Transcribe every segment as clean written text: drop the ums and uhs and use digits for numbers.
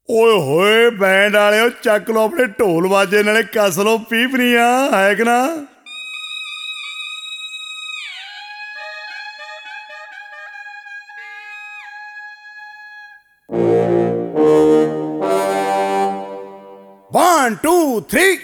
ਓਏ ਹੋਏ ਬੈਂਡ ਵਾਲਿਓ, ਚੱਕ ਲਓ ਆਪਣੇ ਢੋਲ ਵਾਜੇ, ਨਾਲੇ ਕੱਸ ਲਓ ਪੀਪਣੀਆਂ, ਹੈ ਕਿ ਨਾ? One, two, three.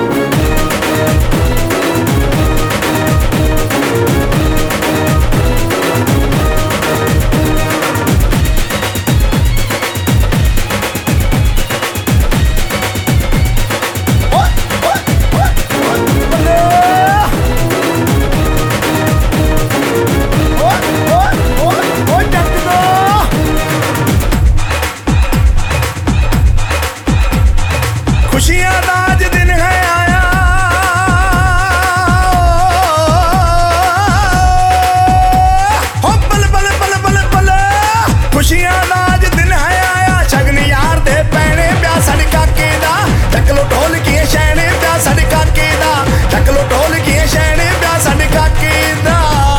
खुशियाँ का आज दिन है आया, हो बल बल बल बल बल। खुशियाँ का आज दिन है आया, शगन यार दे पैने प्या साढ़े काके दा। चक लो ढोल की शैने प्या साढ़े काके दा, चक लो ढोल की शैने प्या साढ़े काके दा।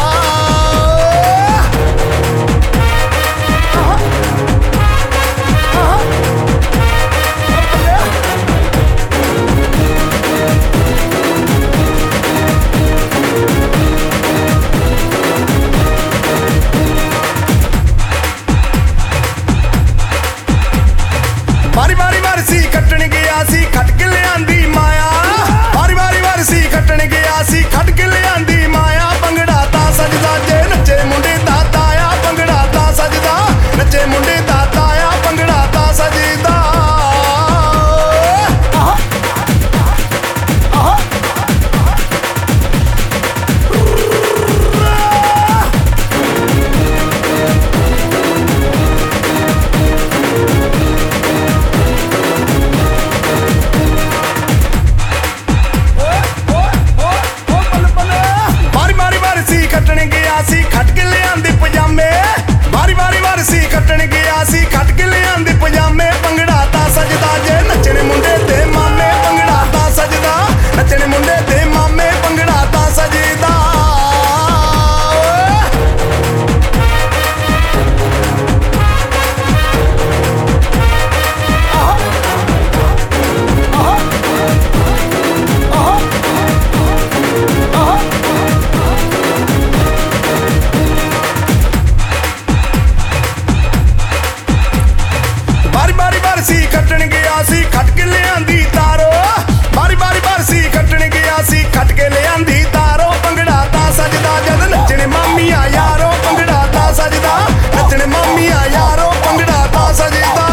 बारी बारी वरसी खट्टन गया सी खट के लियांदी माया, बारी बारी वरसी खट्टन गया सी खट के लियांदी माया। भंगड़ा ता सजदा जे नचे मुंडे दा ताया, भंगड़ा ता सजदा नचे मुंडे दा ताया, भंगड़ा ता सजदा। खट्टन गया सी खट के लियांदे पजामे, बारी बारी वरसी खट्टन गया सी खट के लियांदे पजामे। भंगड़ा ता सजदा जे नचने मुंडे ते मामे, भंगड़ा ता सजदा नचने मुंडे ते मामे, भंगड़ा ता सजदा। वरसी खट्टन गया सी खट के लियांदी तारो, बारी बारी वरसी खट्टन गया सी खट के लियांदी तारो। भंगड़ा ता सजदा जद नचने मामिया यारो, भंगड़ा ता सजदा नचने मामिया यारो, भंगड़ा ता सजदा।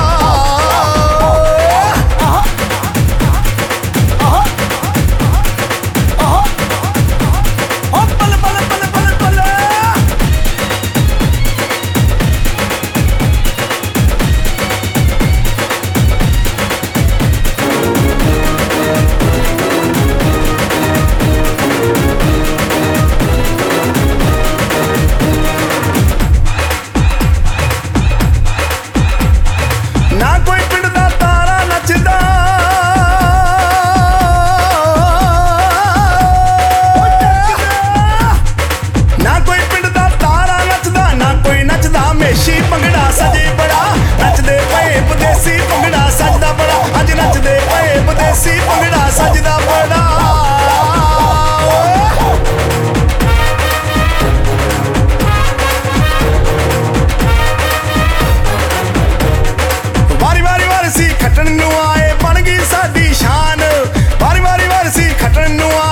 बल बल बल बल बल। ना कोई पिंड दा तारा नचदा, ना कोई पिंड दा तारा नचदा, ना कोई नचदा मेशी। भंगड़ा सजे बड़ा नचदे पए विदेसी, भंगड़ा सजदा बड़ा अज नचदे पए विदेसी, भंगड़ा सजदा बड़ा। बारी बारी वरसी खट्टन नूं आए बन गई साडी शान, बारी बारी वरसी खट्टन नूं